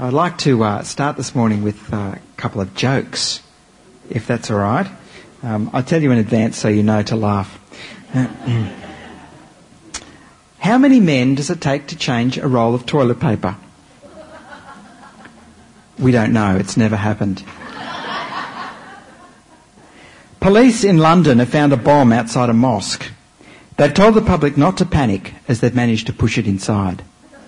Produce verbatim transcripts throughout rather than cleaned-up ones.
I'd like to uh, start this morning with uh, a couple of jokes, if that's all right. Um, I'll tell you in advance so you know to laugh. How many men does it take to change a roll of toilet paper? We don't know. It's never happened. Police in London have found a bomb outside a mosque. They've told the public not to panic as they've managed to push it inside.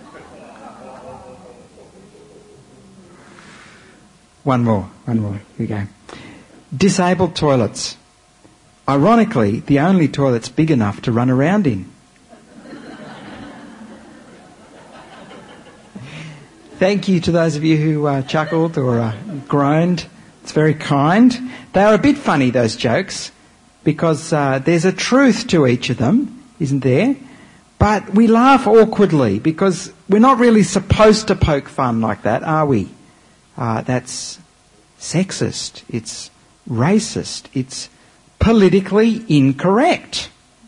One more, one more. Here we go. Disabled toilets. Ironically, the only toilets big enough to run around in. Thank you to those of you who uh, chuckled or uh, groaned. It's very kind. They are a bit funny, those jokes, because uh, there's a truth to each of them, isn't there? But we laugh awkwardly because we're not really supposed to poke fun like that, are we? Uh, that's sexist. It's racist. It's politically incorrect.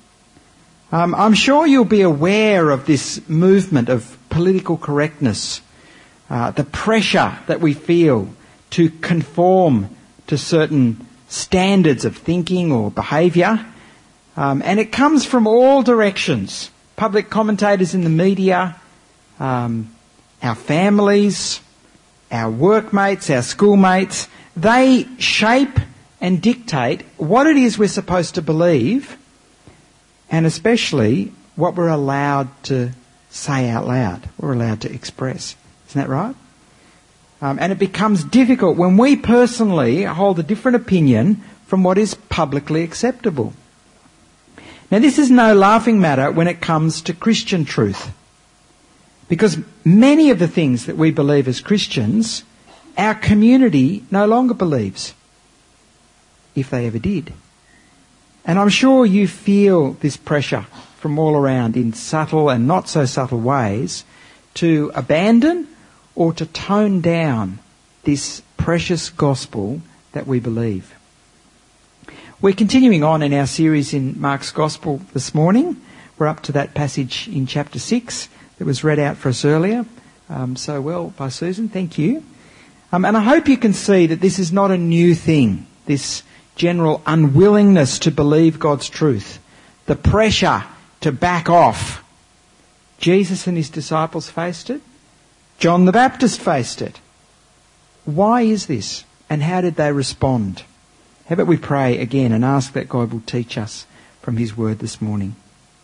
Um, I'm sure you'll be aware of this movement of political correctness, uh, the pressure that we feel to conform to certain standards of thinking or behaviour. Um, and it comes from all directions. Public commentators in the media, um, our families, our workmates, our schoolmates, they shape and dictate what it is we're supposed to believe, and especially what we're allowed to say out loud, we're allowed to express. Isn't that right? Um, and it becomes difficult when we personally hold a different opinion from what is publicly acceptable. Now, this is no laughing matter when it comes to Christian truth, because many of the things that we believe as Christians, our community no longer believes, if they ever did. And I'm sure you feel this pressure from all around in subtle and not so subtle ways to abandon or to tone down this precious gospel that we believe. We're continuing on in our series in Mark's Gospel this morning. We're up to that passage in chapter six that was read out for us earlier um, so well by Susan. Thank you. Um, and I hope you can see that this is not a new thing, this general unwillingness to believe God's truth, the pressure to back off. Jesus and his disciples faced it. John the Baptist faced it. Why is this? And how did they respond? How about we pray again and ask that God will teach us from his word this morning.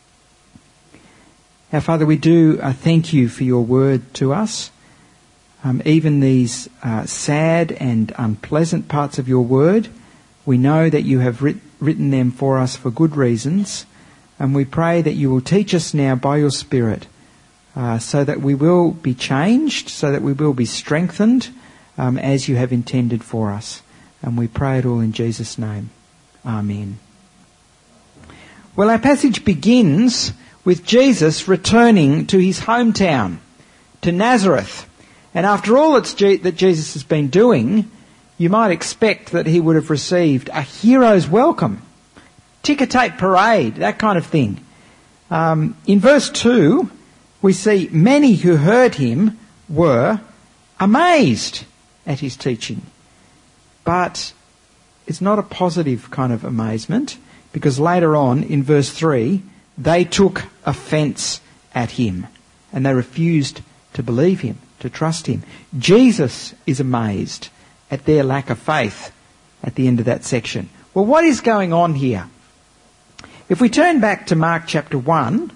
Our Father, we do uh, thank you for your word to us. Um, even these uh, sad and unpleasant parts of your word, we know that you have writ- written them for us for good reasons. And we pray that you will teach us now by your Spirit uh, so that we will be changed, so that we will be strengthened um, as you have intended for us. And we pray it all in Jesus' name. Amen. Well, our passage begins with Jesus returning to his hometown, to Nazareth. And after all that's G- that Jesus has been doing, you might expect that he would have received a hero's welcome, ticker tape parade, that kind of thing. Um, in verse two, we see many who heard him were amazed at his teaching. But it's not a positive kind of amazement, because later on in verse three, they took offence at him and they refused to believe him, to trust him. Jesus is amazed at their lack of faith at the end of that section. Well, what is going on here? If we turn back to Mark chapter one,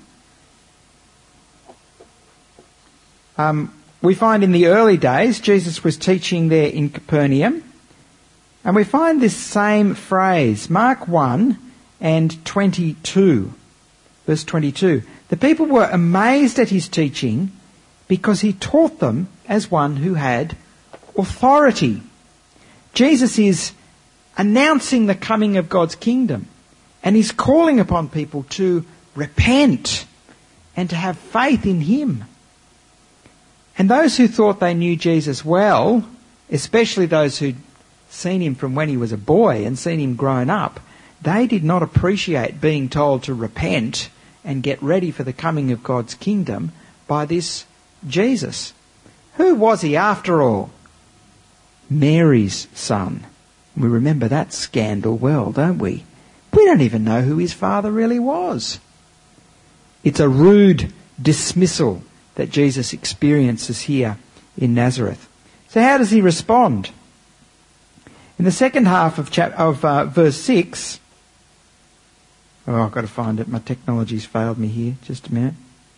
um, we find in the early days Jesus was teaching there in Capernaum, and we find this same phrase, Mark one and twenty-two, verse twenty-two. The people were amazed at his teaching because he taught them as one who had authority. Jesus is announcing the coming of God's kingdom, and he's calling upon people to repent and to have faith in him. And those who thought they knew Jesus well, especially those who'd seen him from when he was a boy and seen him grown up, they did not appreciate being told to repent and get ready for the coming of God's kingdom by this Jesus. Who was he after all? Mary's son. We remember that scandal well, don't we? We don't even know who his father really was. It's a rude dismissal that Jesus experiences here in Nazareth. So how does he respond? In the second half of, chap- of uh, verse six... Oh, I've got to find it. My technology's failed me here. Just a minute.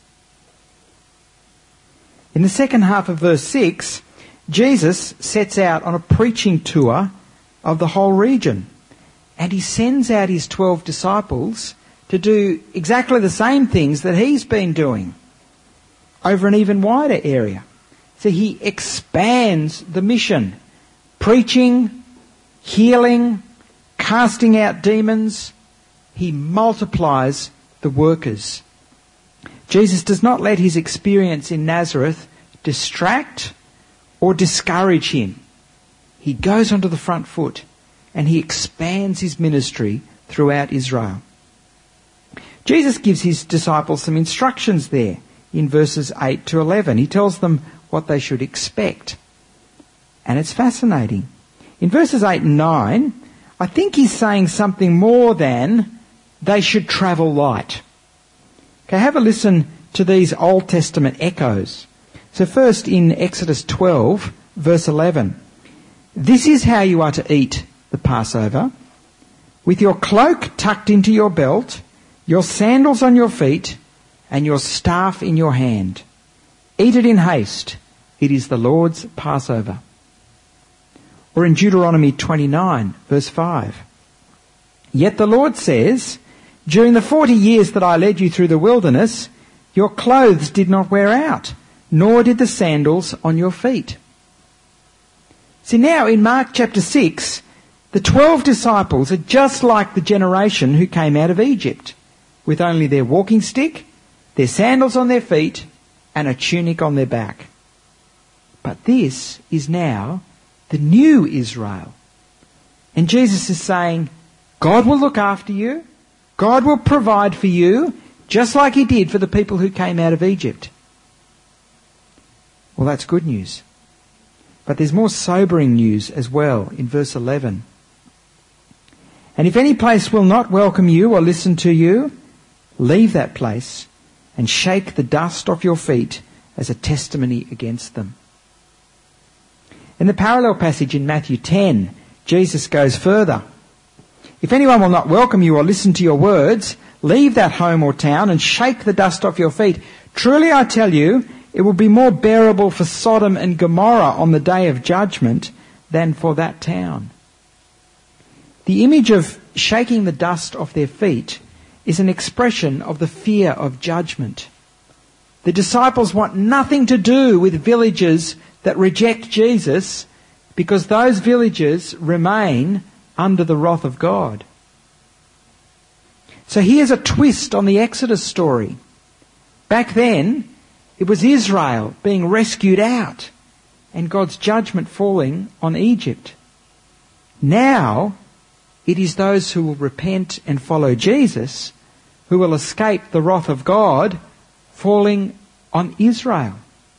In the second half of verse six, Jesus sets out on a preaching tour of the whole region. And he sends out his twelve disciples to do exactly the same things that he's been doing over an even wider area. So he expands the mission. Preaching, healing, casting out demons. He multiplies the workers. Jesus does not let his experience in Nazareth distract or discourage him. He goes onto the front foot and he expands his ministry throughout Israel. Jesus gives his disciples some instructions there in verses eight to eleven. He tells them what they should expect. And it's fascinating. In verses eight and nine, I think he's saying something more than they should travel light. Okay, have a listen to these Old Testament echoes. So first in Exodus twelve, verse eleven. This is how you are to eat the Passover. With your cloak tucked into your belt, your sandals on your feet, and your staff in your hand. Eat it in haste. It is the Lord's Passover. Or in Deuteronomy twenty-nine, verse five. Yet the Lord says, during the forty years that I led you through the wilderness, your clothes did not wear out, nor did the sandals on your feet. See, now in Mark chapter six, the twelve disciples are just like the generation who came out of Egypt, with only their walking stick, their sandals on their feet, and a tunic on their back. But this is now the new Israel. And Jesus is saying, God will look after you. God will provide for you, just like he did for the people who came out of Egypt. Well, that's good news. But there's more sobering news as well in verse eleven. And if any place will not welcome you or listen to you, leave that place and shake the dust off your feet as a testimony against them. In the parallel passage in Matthew ten, Jesus goes further. If anyone will not welcome you or listen to your words, leave that home or town and shake the dust off your feet. Truly I tell you, it will be more bearable for Sodom and Gomorrah on the day of judgment than for that town. The image of shaking the dust off their feet is an expression of the fear of judgment. The disciples want nothing to do with villages that reject Jesus because those villages remain under the wrath of God. So here's a twist on the Exodus story. Back then, it was Israel being rescued out and God's judgment falling on Egypt. Now, it is those who will repent and follow Jesus who will escape the wrath of God falling on Israel.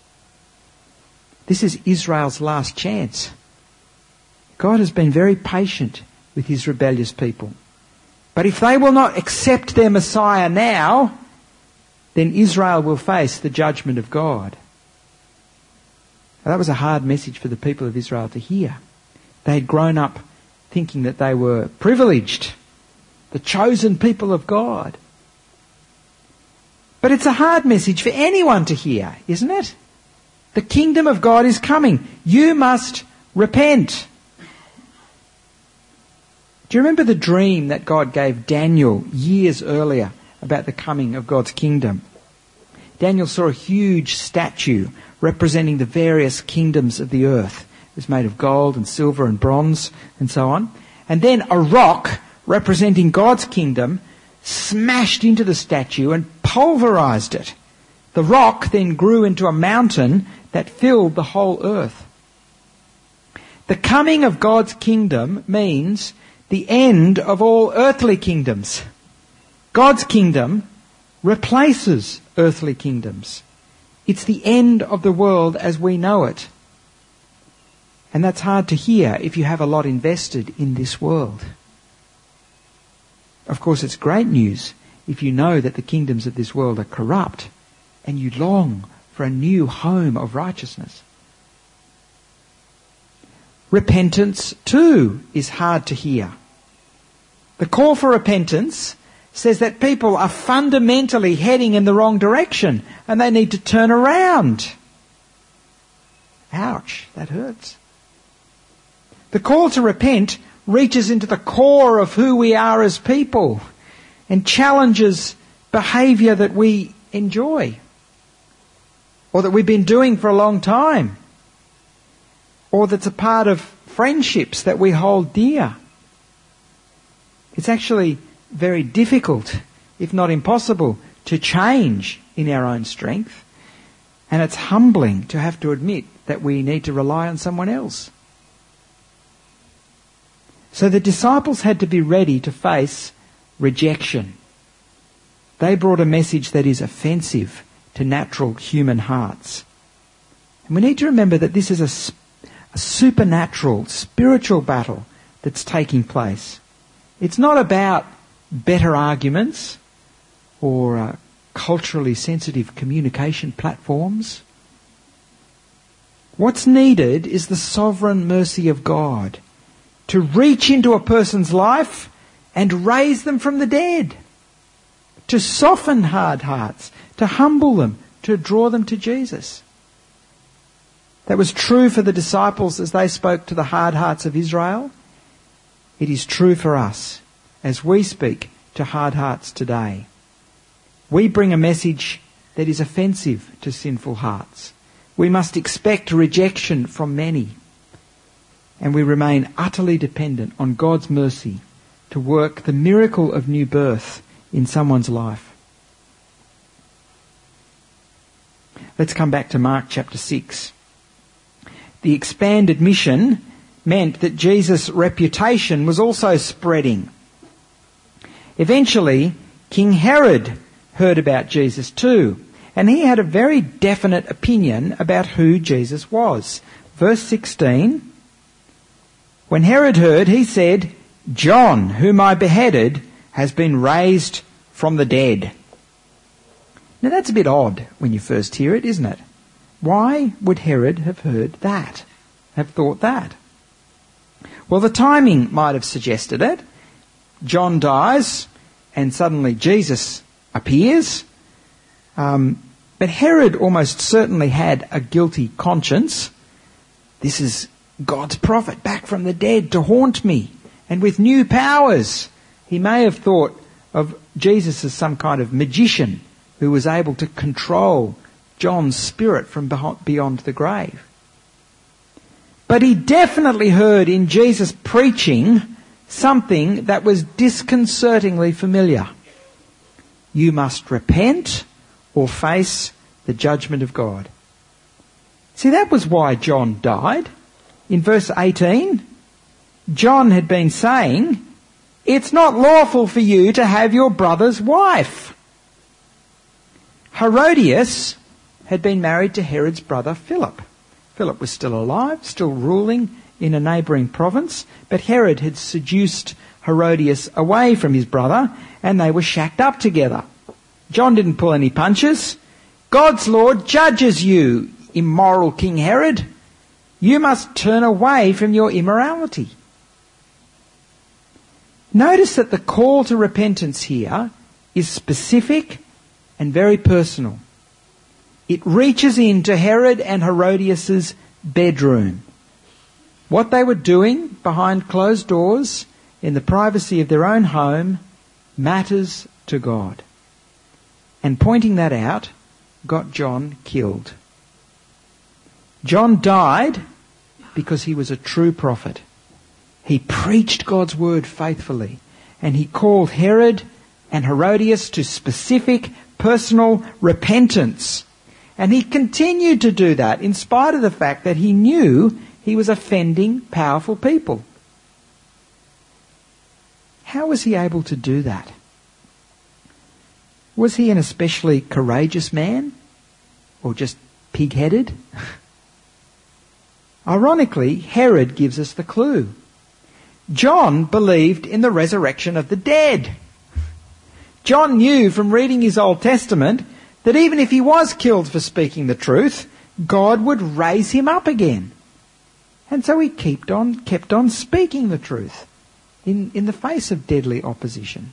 This is Israel's last chance. God has been very patient with his rebellious people. But if they will not accept their Messiah now, then Israel will face the judgment of God. Now, that was a hard message for the people of Israel to hear. They had grown up thinking that they were privileged, the chosen people of God. But it's a hard message for anyone to hear, isn't it? The kingdom of God is coming. You must repent. Do you remember the dream that God gave Daniel years earlier about the coming of God's kingdom? Daniel saw a huge statue representing the various kingdoms of the earth. It was made of gold and silver and bronze and so on. And then a rock representing God's kingdom smashed into the statue and pulverized it. The rock then grew into a mountain that filled the whole earth. The coming of God's kingdom means the end of all earthly kingdoms. God's kingdom replaces earthly kingdoms. It's the end of the world as we know it. And that's hard to hear if you have a lot invested in this world. Of course, it's great news if you know that the kingdoms of this world are corrupt and you long for a new home of righteousness. Repentance, too, is hard to hear. The call for repentance says that people are fundamentally heading in the wrong direction and they need to turn around. Ouch, that hurts. The call to repent reaches into the core of who we are as people and challenges behaviour that we enjoy or that we've been doing for a long time or that's a part of friendships that we hold dear. It's actually very difficult, if not impossible, to change in our own strength. And it's humbling to have to admit that we need to rely on someone else. So the disciples had to be ready to face rejection. They brought a message that is offensive to natural human hearts. And we need to remember that this is a, a supernatural, spiritual battle that's taking place. It's not about better arguments or uh, culturally sensitive communication platforms. What's needed is the sovereign mercy of God to reach into a person's life and raise them from the dead, to soften hard hearts, to humble them, to draw them to Jesus. That was true for the disciples as they spoke to the hard hearts of Israel. It is true for us as we speak to hard hearts today. We bring a message that is offensive to sinful hearts. We must expect rejection from many. And we remain utterly dependent on God's mercy to work the miracle of new birth in someone's life. Let's come back to Mark chapter six. The expanded mission meant that Jesus' reputation was also spreading. Eventually, King Herod heard about Jesus too, and he had a very definite opinion about who Jesus was. Verse sixteen, when Herod heard, he said, "John, whom I beheaded, has been raised from the dead." Now that's a bit odd when you first hear it, isn't it? Why would Herod have heard that, have thought that? Well, the timing might have suggested it. John dies and suddenly Jesus appears. Um, but Herod almost certainly had a guilty conscience. This is God's prophet back from the dead to haunt me and with new powers. He may have thought of Jesus as some kind of magician who was able to control John's spirit from beyond the grave. But he definitely heard in Jesus preaching something that was disconcertingly familiar. You must repent or face the judgment of God. See, that was why John died. In verse eighteen, John had been saying, "It's not lawful for you to have your brother's wife." Herodias had been married to Herod's brother Philip. Philip was still alive, still ruling in a neighbouring province, but Herod had seduced Herodias away from his brother and they were shacked up together. John didn't pull any punches. God's law judges you, immoral King Herod. You must turn away from your immorality. Notice that the call to repentance here is specific and very personal. It reaches into Herod and Herodias' bedroom. What they were doing behind closed doors in the privacy of their own home matters to God. And pointing that out got John killed. John died because he was a true prophet. He preached God's word faithfully, and he called Herod and Herodias to specific personal repentance. And he continued to do that in spite of the fact that he knew he was offending powerful people. How was he able to do that? Was he an especially courageous man? or just pig-headed? Ironically, Herod gives us the clue. John believed in the resurrection of the dead. John knew from reading his Old Testament that even if he was killed for speaking the truth, God would raise him up again. And so he kept on, kept on speaking the truth in, in the face of deadly opposition.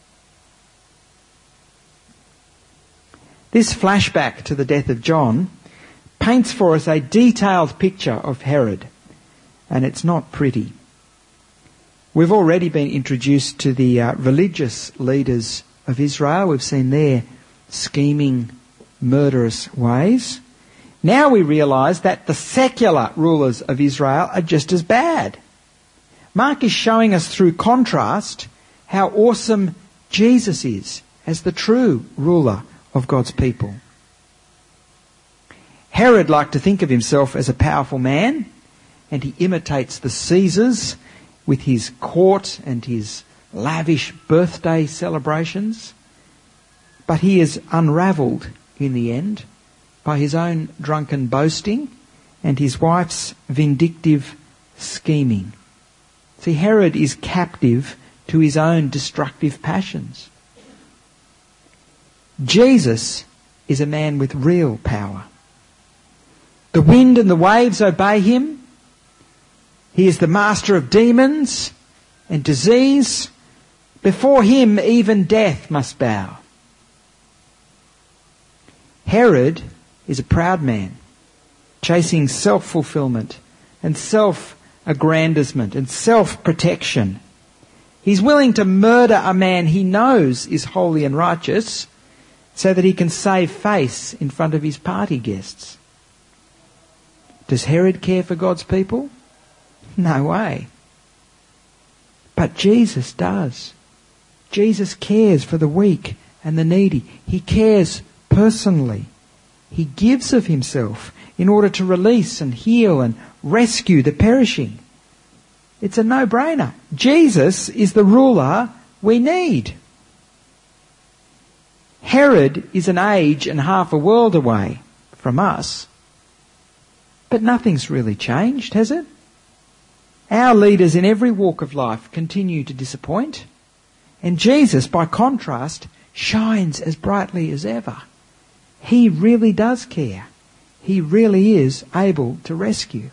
This flashback to the death of John paints for us a detailed picture of Herod, and it's not pretty. We've already been introduced to the uh, religious leaders of Israel. We've seen their scheming, murderous ways. Now we realise that the secular rulers of Israel are just as bad. Mark is showing us through contrast how awesome Jesus is as the true ruler of God's people. Herod liked to think of himself as a powerful man, and he imitates the Caesars with his court and his lavish birthday celebrations. But he is unravelled in the end by his own drunken boasting and his wife's vindictive scheming. See, Herod is captive to his own destructive passions. Jesus is a man with real power. The wind and the waves obey him. He is the master of demons and disease. Before him, even death must bow. Herod is a proud man, chasing self-fulfillment and self-aggrandizement and self-protection. He's willing to murder a man he knows is holy and righteous so that he can save face in front of his party guests. Does Herod care for God's people? No way. But Jesus does. Jesus cares for the weak and the needy. He cares personally. He gives of himself in order to release and heal and rescue the perishing. It's a no-brainer. Jesus is the ruler we need. Herod is an age and half a world away from us. But nothing's really changed, has it? Our leaders in every walk of life continue to disappoint. And Jesus, by contrast, shines as brightly as ever. He really does care. He really is able to rescue.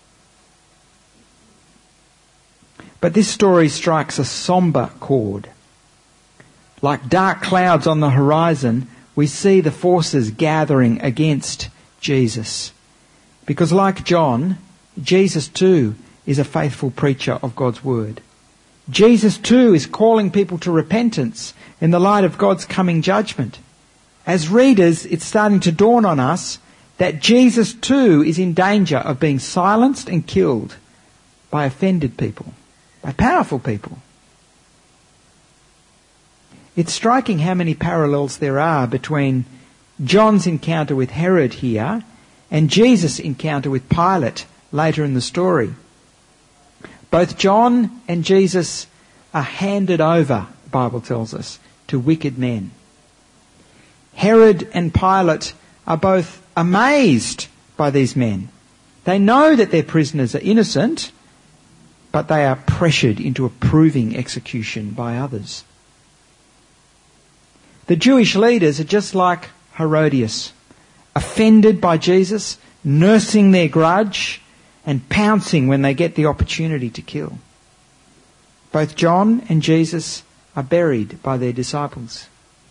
But this story strikes a sombre chord. Like dark clouds on the horizon, we see the forces gathering against Jesus. Because like John, Jesus too is a faithful preacher of God's word. Jesus too is calling people to repentance in the light of God's coming judgment. As readers, it's starting to dawn on us that Jesus too is in danger of being silenced and killed by offended people, by powerful people. It's striking how many parallels there are between John's encounter with Herod here and Jesus' encounter with Pilate later in the story. Both John and Jesus are handed over, the Bible tells us, to wicked men. Herod and Pilate are both amazed by these men. They know that their prisoners are innocent, but they are pressured into approving execution by others. The Jewish leaders are just like Herodias, offended by Jesus, nursing their grudge and pouncing when they get the opportunity to kill. Both John and Jesus are buried by their disciples.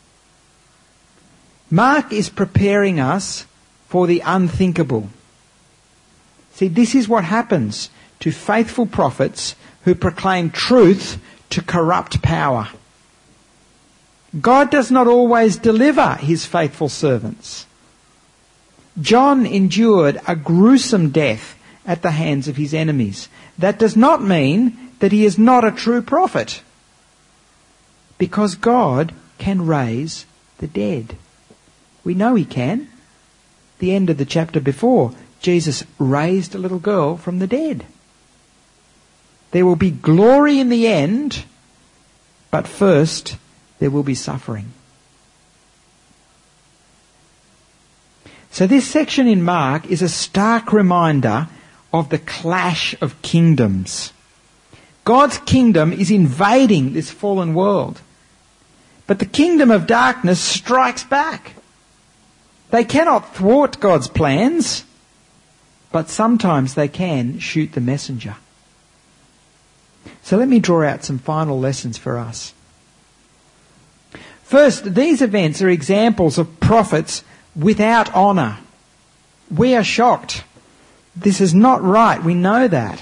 Mark is preparing us for the unthinkable. See, this is what happens to faithful prophets who proclaim truth to corrupt power. God does not always deliver his faithful servants. John endured a gruesome death at the hands of his enemies. That does not mean that he is not a true prophet, because God can raise the dead. We know he can. The end of the chapter before, Jesus raised a little girl from the dead. There will be glory in the end, but first there will be suffering. So this section in Mark is a stark reminder of the clash of kingdoms. God's kingdom is invading this fallen world. But the kingdom of darkness strikes back. They cannot thwart God's plans, but sometimes they can shoot the messenger. So let me draw out some final lessons for us. First, these events are examples of prophets without honour. We are shocked. This is not right. We know that.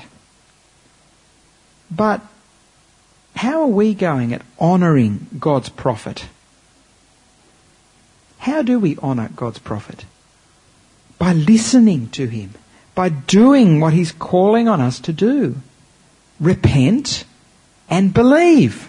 But how are we going at honouring God's prophet? How do we honour God's prophet? By listening to him, by doing what he's calling on us to do. Repent and believe.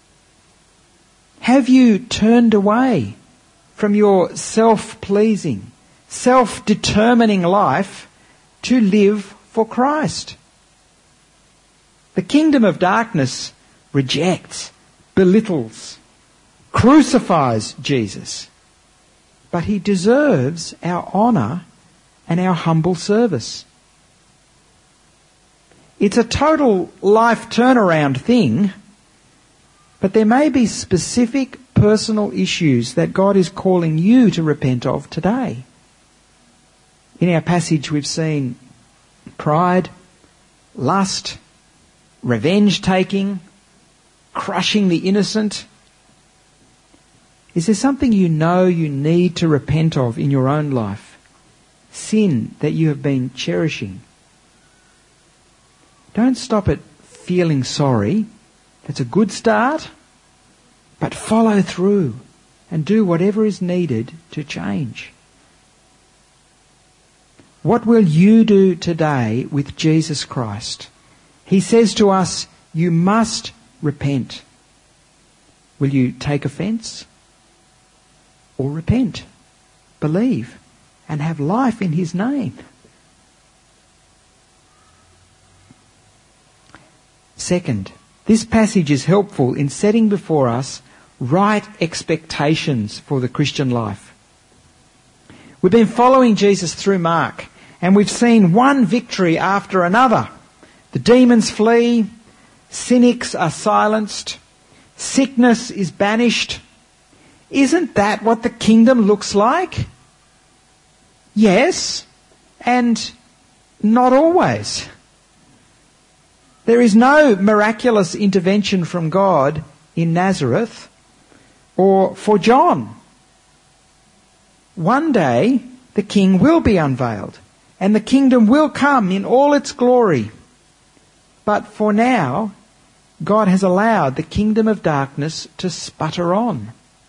Have you turned away from your self-pleasing, self-determining life to live for Christ? The kingdom of darkness rejects, belittles, crucifies Jesus. But he deserves our honour and our humble service. It's a total life turnaround thing, but there may be specific personal issues that God is calling you to repent of today. In our passage we've seen pride, lust, revenge-taking, crushing the innocent. Is there something you know you need to repent of in your own life? Sin that you have been cherishing? Don't stop at feeling sorry. That's a good start. But follow through and do whatever is needed to change. What will you do today with Jesus Christ? He says to us, you must repent. Will you take offence? Or repent, believe, and have life in his name? Second, this passage is helpful in setting before us right expectations for the Christian life. We've been following Jesus through Mark, and we've seen one victory after another. The demons flee, cynics are silenced, sickness is banished. Isn't that what the kingdom looks like? Yes, and not always. There is no miraculous intervention from God in Nazareth or for John. One day the king will be unveiled and the kingdom will come in all its glory. But for now, God has allowed the kingdom of darkness to sputter on.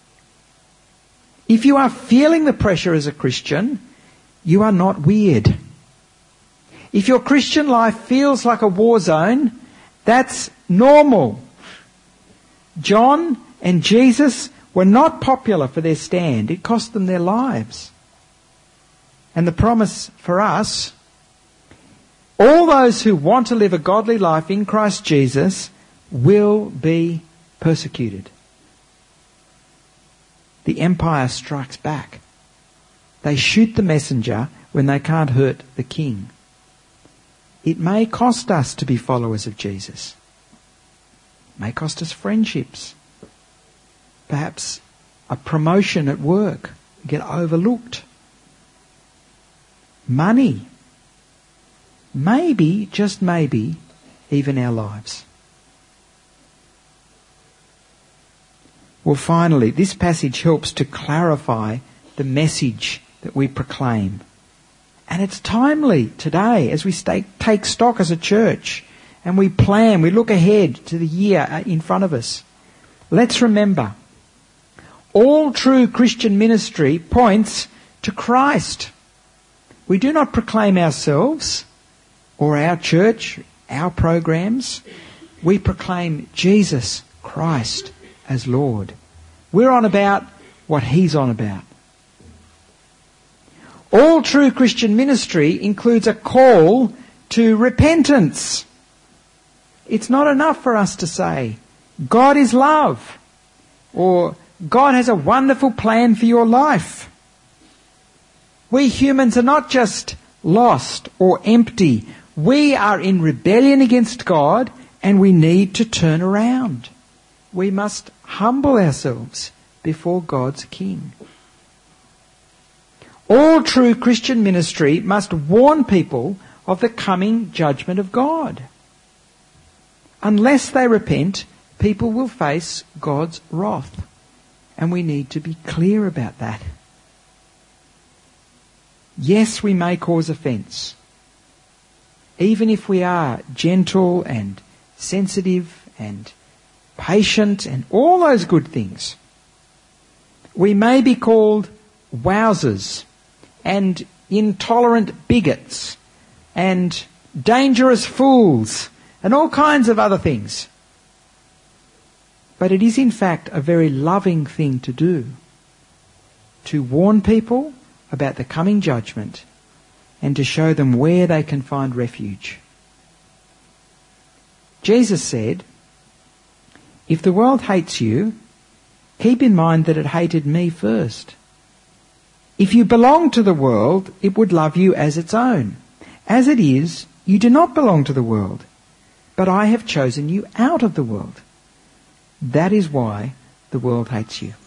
If you are feeling the pressure as a Christian, you are not weird. If your Christian life feels like a war zone, that's normal. John and Jesus were not popular for their stand. It cost them their lives. And the promise for us, all those who want to live a godly life in Christ Jesus will be persecuted. The empire strikes back. They shoot the messenger when they can't hurt the king. It may cost us to be followers of Jesus. It may cost us friendships. Perhaps a promotion at work. Get overlooked. Money. Maybe, just maybe, even our lives. Well, finally, this passage helps to clarify the message that we proclaim. And it's timely today as we stay, take stock as a church and we plan, we look ahead to the year in front of us. Let's remember, all true Christian ministry points to Christ. We do not proclaim ourselves or our church, our programs. We proclaim Jesus Christ as Lord. We're on about what He's on about. All true Christian ministry includes a call to repentance. It's not enough for us to say, God is love, or God has a wonderful plan for your life. We humans are not just lost or empty. We are in rebellion against God and we need to turn around. We must humble ourselves before God's King. All true Christian ministry must warn people of the coming judgment of God. Unless they repent, people will face God's wrath. And we need to be clear about that. Yes, we may cause offence. Even if we are gentle and sensitive and patient and all those good things. We may be called wowsers and intolerant bigots and dangerous fools and all kinds of other things. But it is in fact a very loving thing to do, to warn people about the coming judgment and to show them where they can find refuge. Jesus said, "If the world hates you, keep in mind that it hated me first. If you belong to the world, it would love you as its own. As it is, you do not belong to the world, but I have chosen you out of the world. That is why the world hates you."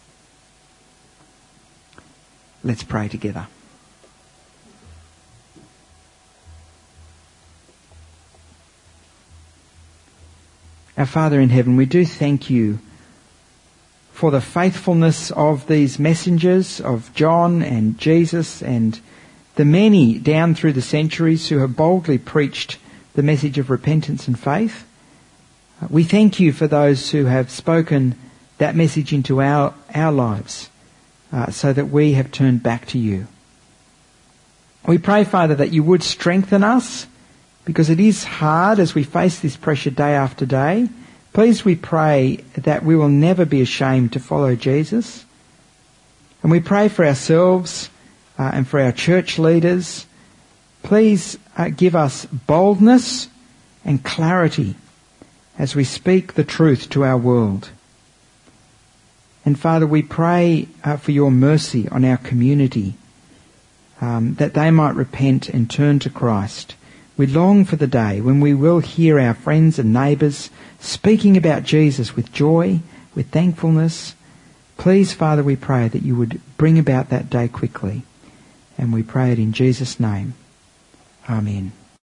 Let's pray together. Our Father in heaven, we do thank you for the faithfulness of these messengers, of John and Jesus and the many down through the centuries who have boldly preached the message of repentance and faith. We thank you for those who have spoken that message into our, our lives uh, so that we have turned back to you. We pray, Father, that you would strengthen us because it is hard as we face this pressure day after day. Please, we pray that we will never be ashamed to follow Jesus. And we pray for ourselves uh, and for our church leaders. Please uh, give us boldness and clarity as we speak the truth to our world. And Father, we pray uh, for your mercy on our community, um, that they might repent and turn to Christ. We long for the day when we will hear our friends and neighbours speaking about Jesus with joy, with thankfulness. Please, Father, we pray that you would bring about that day quickly. And we pray it in Jesus' name. Amen.